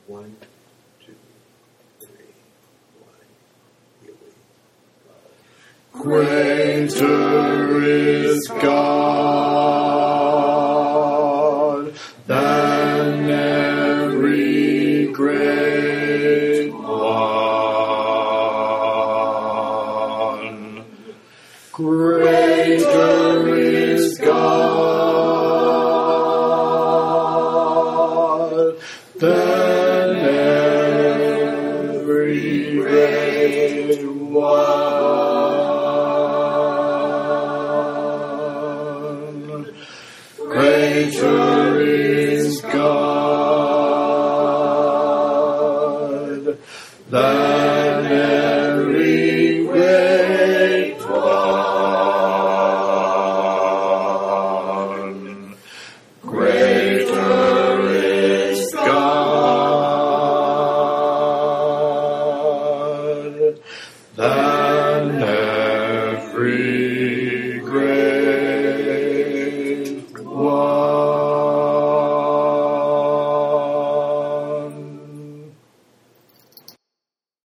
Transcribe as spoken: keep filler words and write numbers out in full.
One, two, three, one, here we go. Greater is God than every great one. Greater is God than every great one. Greater is God than every great one. Greater is God than